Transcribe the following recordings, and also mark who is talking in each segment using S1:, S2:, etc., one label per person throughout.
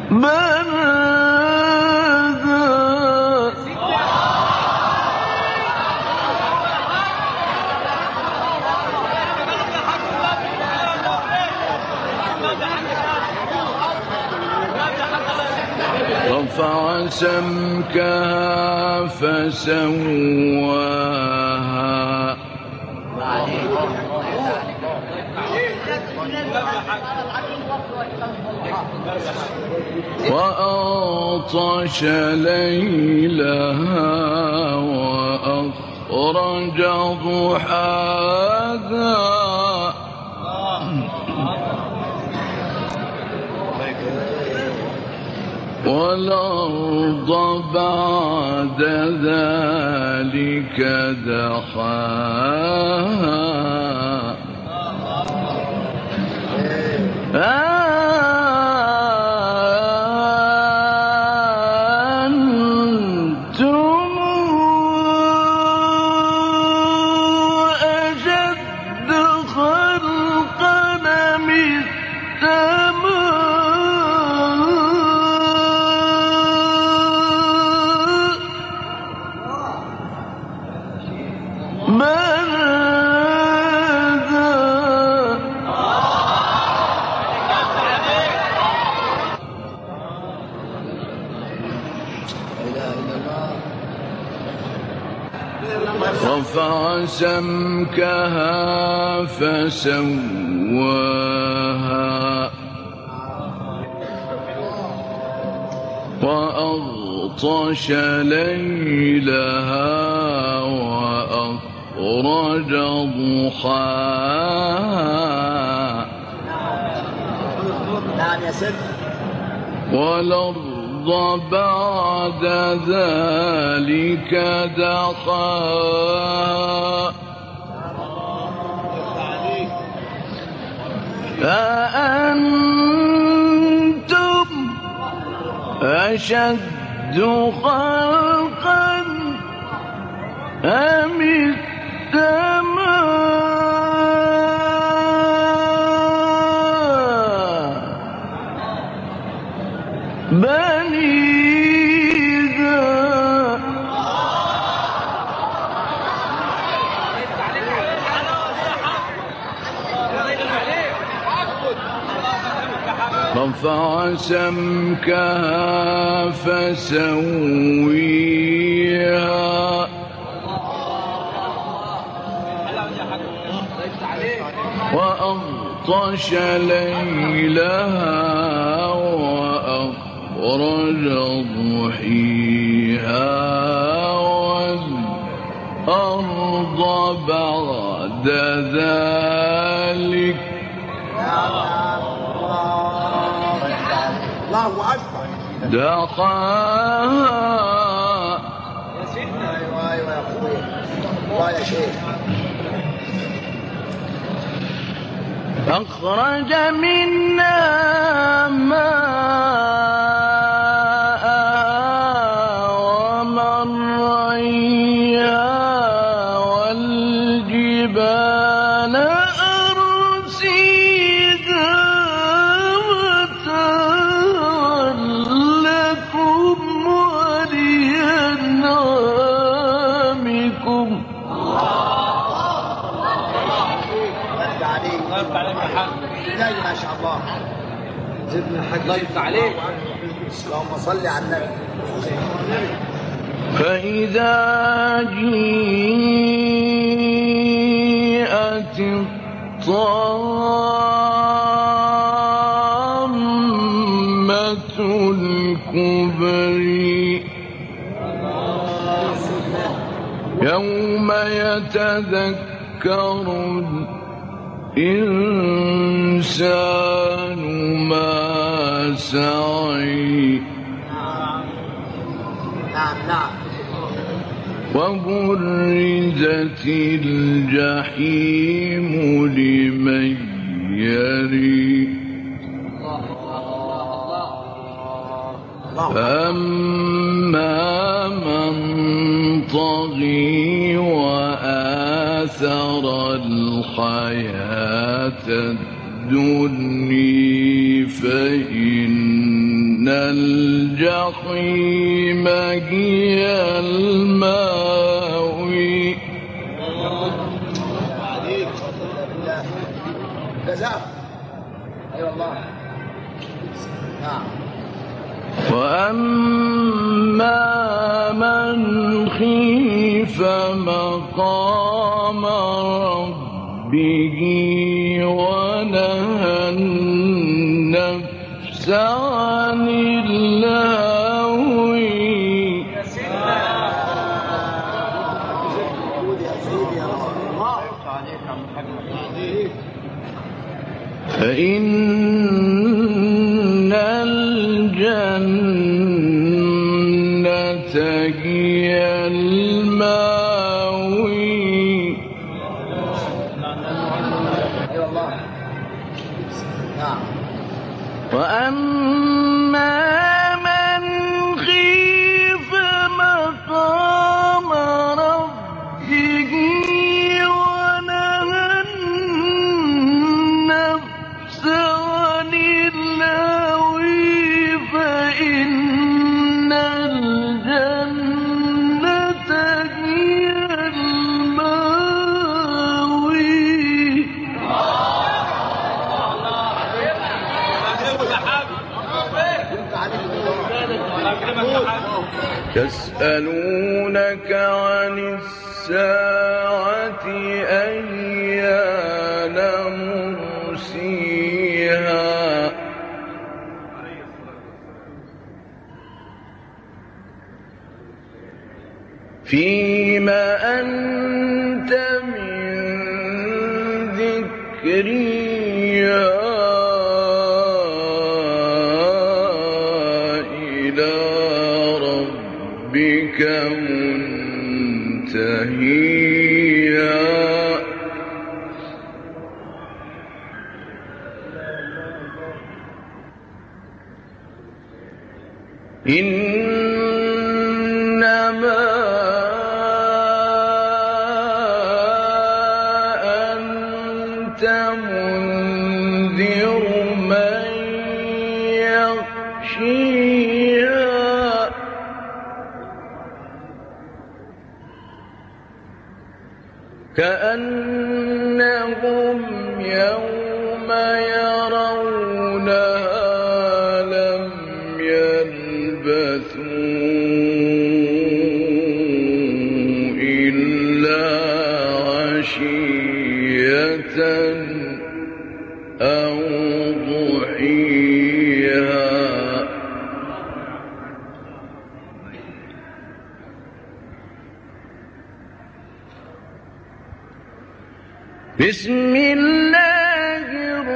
S1: من رفع سمكها فسواها وأغطش ليلها وأخرج ضحاها والأرض بعد ذلك دحاها أنتم أشد خلقا من رفع سمكها فسواها وأغطش ليلها وأخرج ضحاها والأرض بعد ذلك دحاها أأنتم أشد خلقا أم السماء بنيها رفع سمكها فسويها وأغطش ليلها وأخرج ضحيها والأرض بعد ذلك دحاها
S2: يا سيدنا. ايوه يا اخويا الله يا شيخ.
S1: أخرج منها ماءها ومرعيها والجبال أرسيها متاعا لكم ولأنعامكم.
S2: لا ما شاء الله زدنا الحاج الله يفتح عليك. اللهم صل على النبي.
S1: فإذا جيءت الطامة الكبرى يوم يتذكر الإنسان ما سعى
S2: نعم
S1: وبرزت الجحيم لمن يرى فأما من طغى وآثر الحياة الدنيا فإن الجحيم هي الماوي
S2: جزاء. اي والله. نعم.
S1: وأما من خيف مقام ربه ونهى النفس عن الهوى فإن الجنة هي الماوي. وأما من خيف مقام ربه ونهى النفس عن الهوى فإن الجنة هي الماوي. يسألونك عن الساعة أيان مرسيها فيما أنت من ذكرها بك منتهيا إنما أنت منذر من يخشيها كأنهم يوم يرونها لم يلبثوا إلا عشية أو ضحيها. بسم الله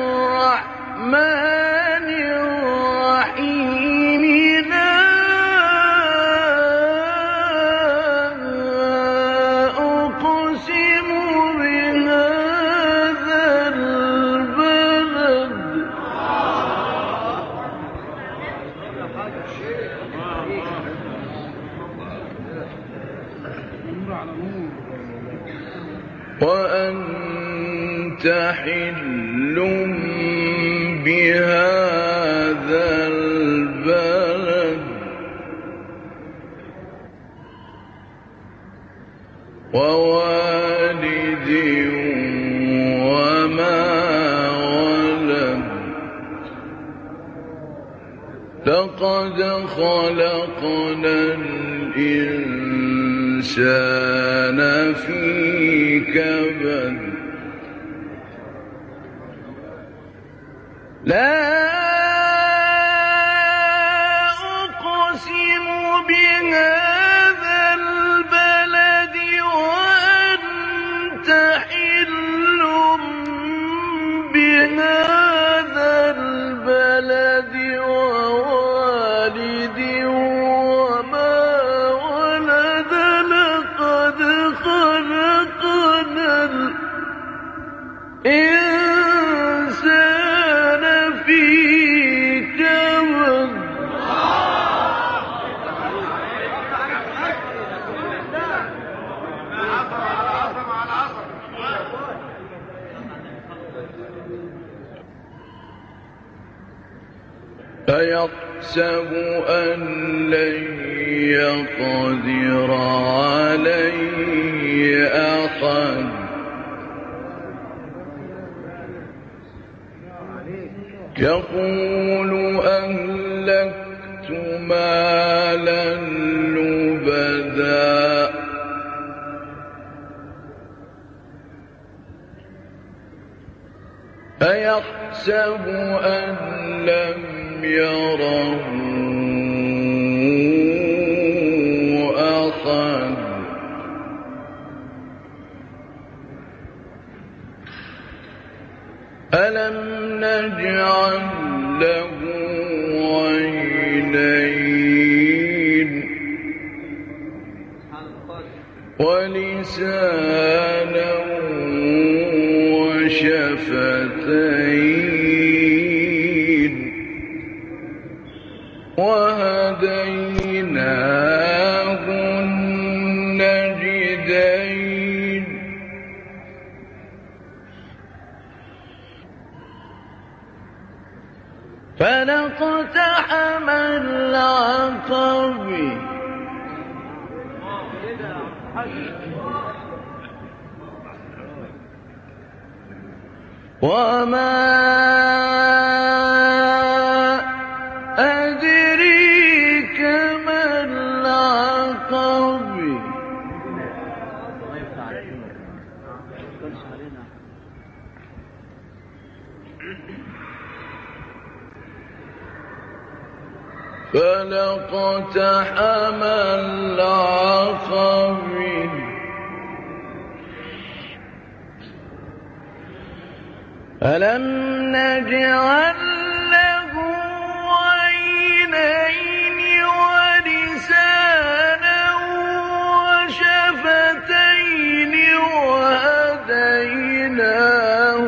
S1: الرحمن الرحيم. لا أقسم بهذا البلد وأنت حل بهذا البلد ووالد وما ولد لقد خلقنا الإنسان في كبد. لا أقسم بهذا البلد وأنت حل بهذا البلد ووالد وما ولد لقد خلقنا الإنسان في كبد. أيحسب أن لن يقدر عليه أحد يقول أهلكت مالا لبدا أيحسب أن لم يره أحد ألم نجعل له عينين ولسانا وشفتين وهديناه النجدين فلاقتحم العقبة وما أدريك ما العقبة فلاقتحم العقبة ألم نجعل له عينين ولسانا وشفتين وهديناه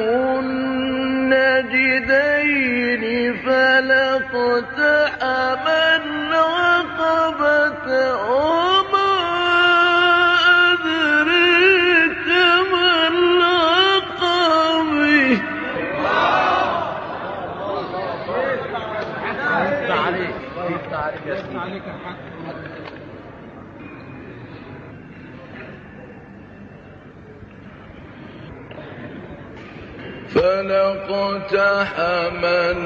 S1: النجدين فلاقتحم العقبة وما أدريك ما العقبة فلاقتحم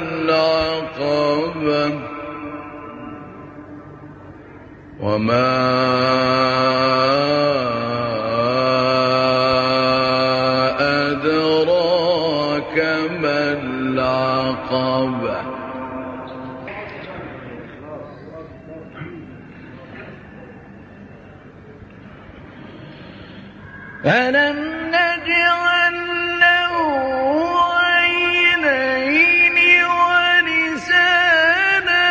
S1: العقبة وما أدراك ما العقبة ألم نجعل له عينين ولسانا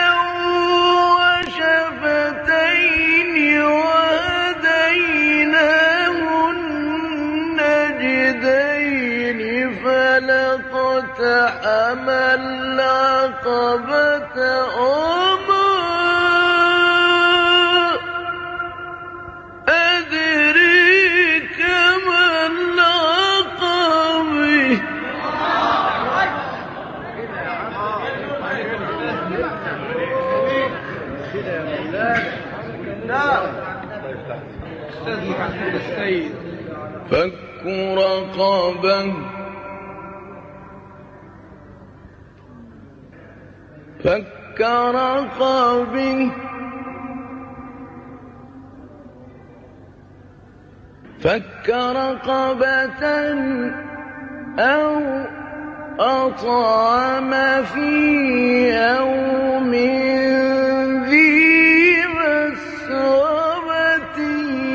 S1: وشفتين وهديناه النجدين فلاقتحم العقبة وما أدريك ما العقبة فك رقبة فك رقبة فك رقبة أو أطعم في يوم ذي مسغبة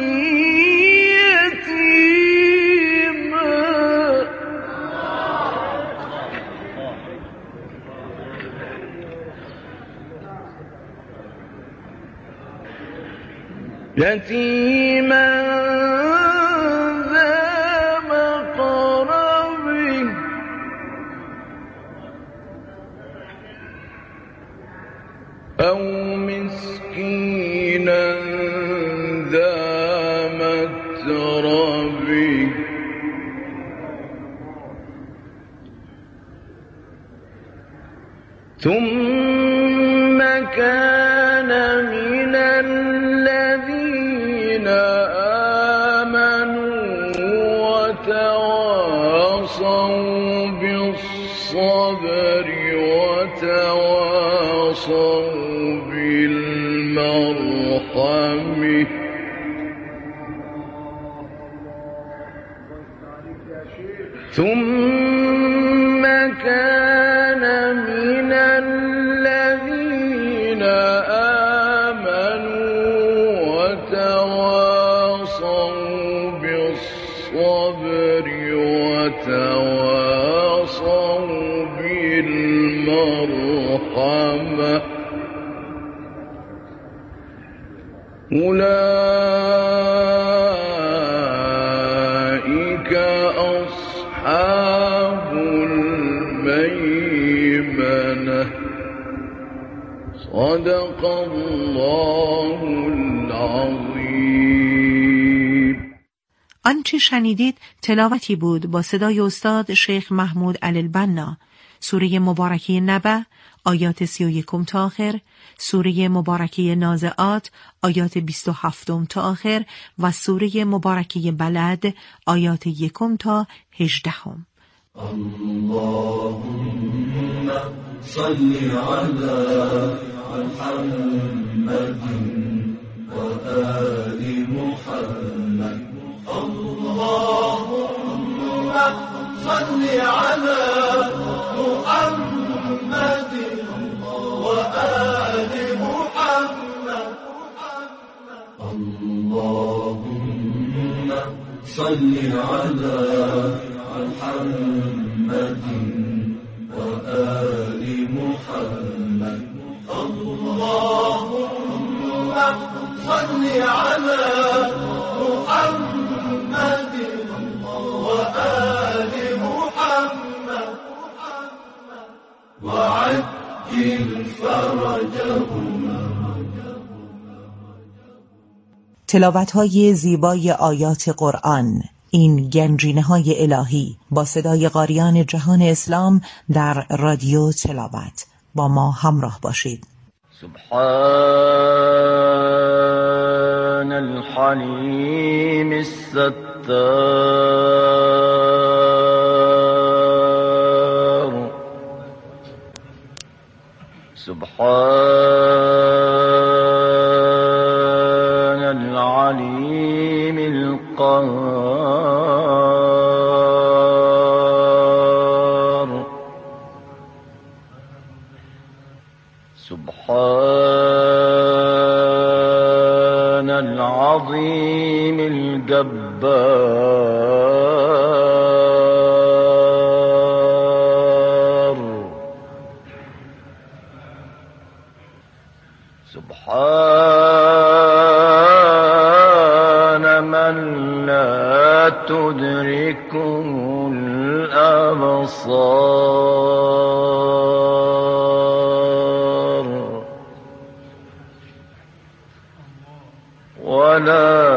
S1: يتيما ذا مقربه أو مسكينا ذا متربه ثم كان من الذين آمنوا وتواصوا بالصبر وتواصوا بالمرحمة ثم كان من الذين آمنوا وتواصوا بالصبر وتواصوا بالمرحمة أولئك أصحاب الميمنة صدق الله العظیم.
S3: آنچه شنیدید تلاوتی بود با صدای استاد شیخ محمود علی البنا. سوره مبارکه نبأ آیات 31 تا آخر، سوره مبارکه نازعات آیات 27 تا آخر و سوره مبارکه بلد آیات 1 تا 18.
S4: اللهم صل على محمد وآل محمد. اللهم صل على محمد وآل محمد. اللهم صل على محمد وآل محمد. اللهم صل على محمد وآل محمد وعجل فرجهم.
S3: تلاوت‌های زیبای آیات قرآن، این گنجینه‌های الهی با صدای قاریان جهان اسلام در رادیو تلاوت. با ما همراه باشید.
S1: سبحان الحلیم الستار سبحان العلیم القهار سبحان العظيم الجبار سبحان من لا تدركه الأبصار ولا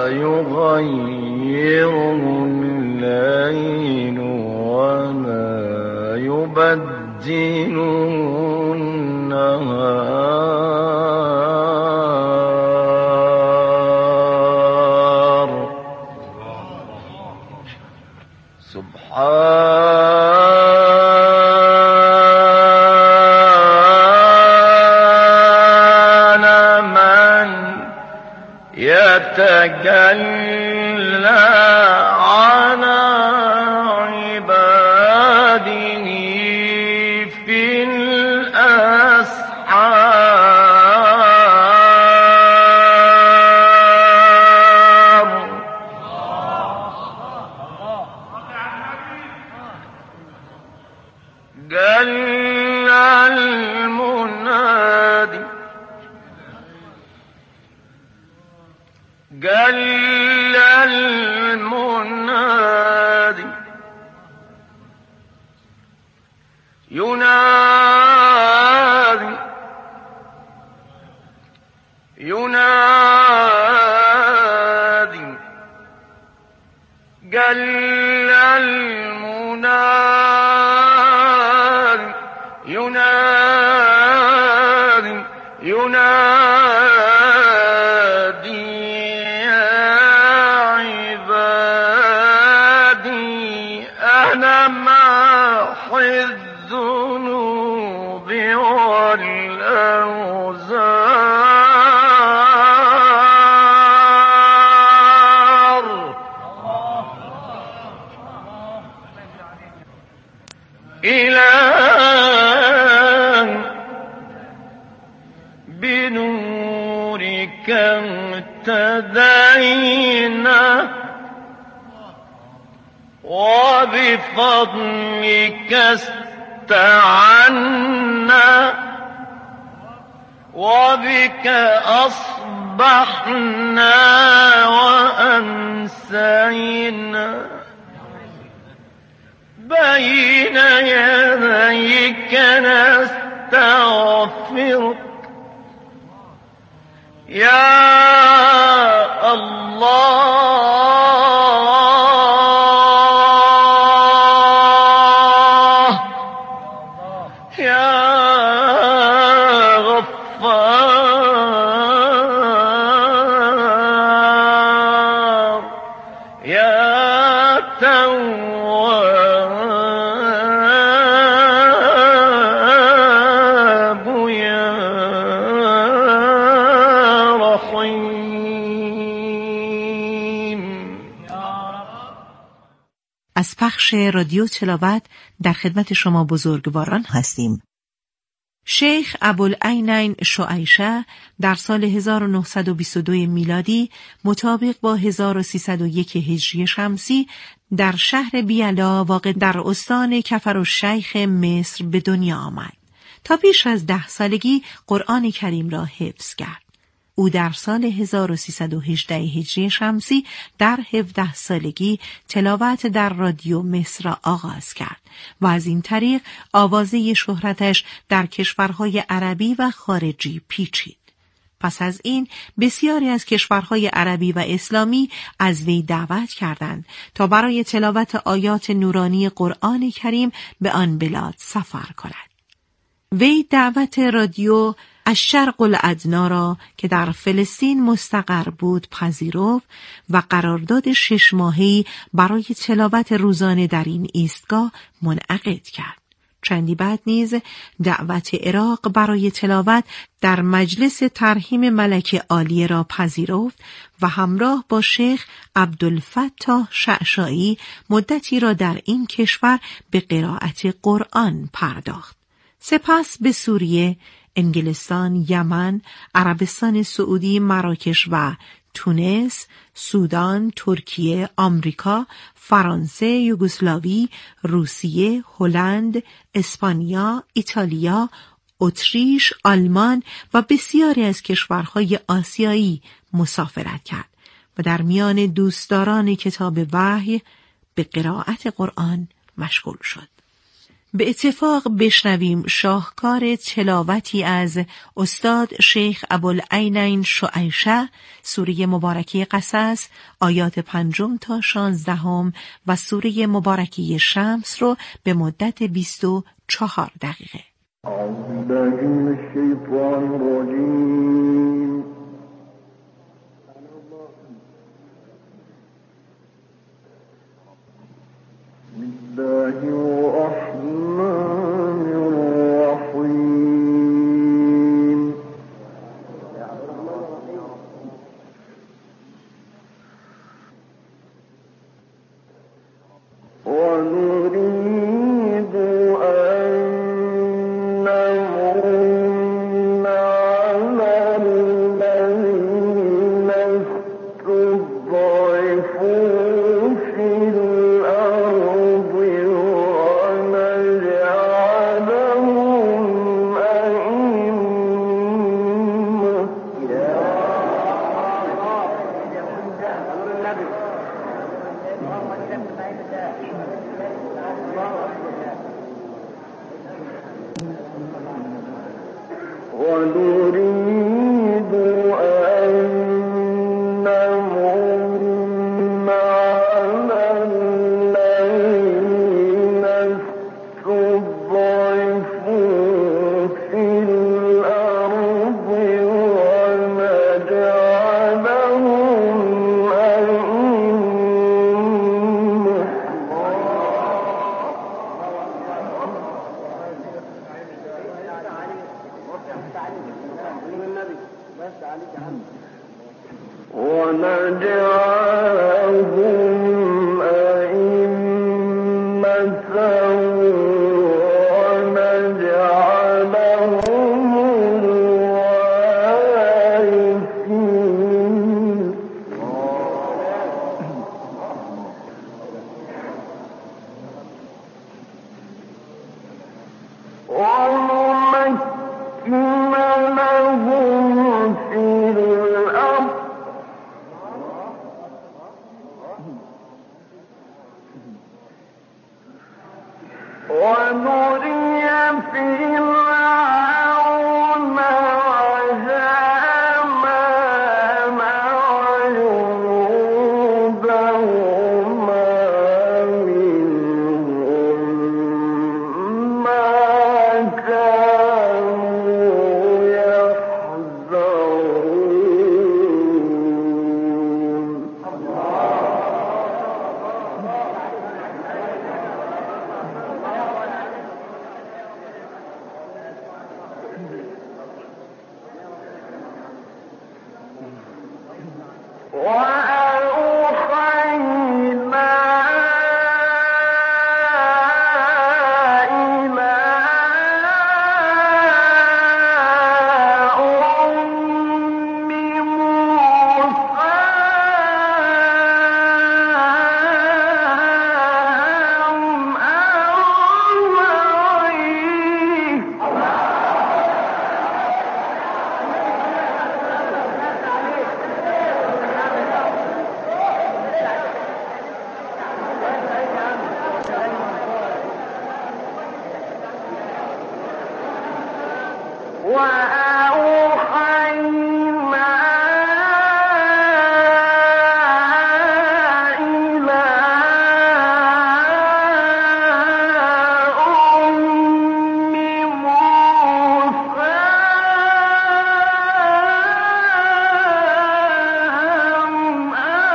S1: يغيره الليل ولا يبدل النهار سبحان من يتجلى على عباده في الأسحار جل المنادي جل المنادي ينادي ينادي جل المنادي ينادي ينادي يا عبادي أنا محي الذنوب والأوزار إله بنورك اهتدينا وبفضلك استعنا وبك أصبحنا وأمسينا بين يديك نستغفرك يا الله يا غفار يا تواب يا رحيم.
S3: از پخش رادیو تلاوت در خدمت شما بزرگواران هستیم. شیخ ابوالعینین شعیشه در سال 1922 میلادی مطابق با 1301 هجری شمسی در شهر بیالا واقع در استان کفرالشیخ مصر به دنیا آمد. تا پیش از 10 سالگی قرآن کریم را حفظ کرد. او در سال 1318 هجری شمسی در 17 سالگی تلاوت در رادیو مصر را آغاز کرد و از این طریق آوازه شهرتش در کشورهای عربی و خارجی پیچید. پس از این بسیاری از کشورهای عربی و اسلامی از وی دعوت کردند تا برای تلاوت آیات نورانی قرآن کریم به آن بلاد سفر کند. وی دعوت رادیو الشرق الادنی را که در فلسطین مستقر بود پذیرفت و قرارداد 6 ماهه‌ای برای تلاوت روزانه در این ایستگاه منعقد کرد. چندی بعد نیز دعوت عراق برای تلاوت در مجلس ترحیم ملک عالیه را پذیرفت و همراه با شیخ عبدالفتاح شعشاعی مدتی را در این کشور به قرائت قرآن پرداخت. سپس به سوریه، انگلستان، یمن، عربستان سعودی، مراکش و تونس، سودان، ترکیه، آمریکا، فرانسه، یوگسلاوی، روسیه، هلند، اسپانیا، ایتالیا، اتریش، آلمان و بسیاری از کشورهای آسیایی مسافرت کرد و در میان دوستداران کتاب وحی به قرائت قرآن مشغول شد. به اتفاق بشنویم شاهکار تلاوتی از استاد شیخ ابوالعینین شعیشه، سوره مبارکه قصص، آیات 5 تا 16 و سوره مبارکه شمس رو به مدت 24 دقیقه.
S4: أعوذ بالله من الشيطان الرجيم. بسم الله الرحمن الرحيم. ونريد أن نمن على الذين استضعفوا في الأرض ونجعلهم ونريد أن نمن على الذين استضعفوا في الأرض ونجعلهم أئمة ونجعلهم الوارثين ونمكن لهم في الأرض ونري فرعون وهامان وجنودهما منهم ما كانوا يحذرون. وأوحينا إلى أم موسى أن أرضعيه وأوحينا إلى أم موسى أن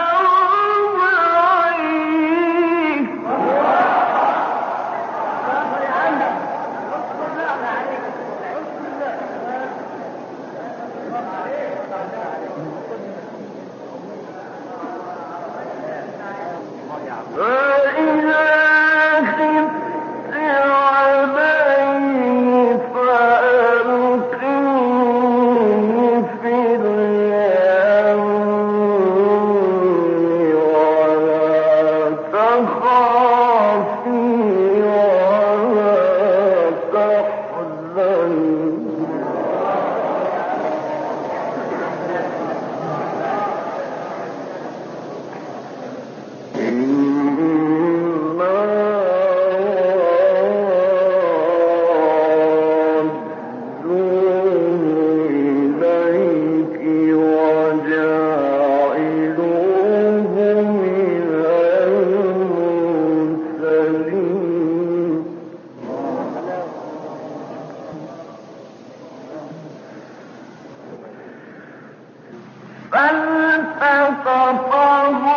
S4: فإذا خفت عليه فألقيه في اليم ولا تخافي ولا تحزني فالتقطه